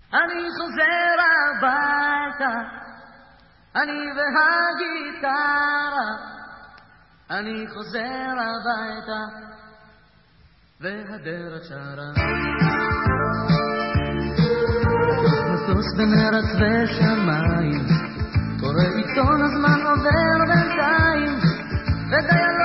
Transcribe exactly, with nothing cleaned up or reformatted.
אני חוזר הביתה, אני והגיטרה, אני חוזר הביתה והדרך שרה. מטוס בין ארץ ושמיים, קורא עיתון הזמן עובר בינתיים, ודייל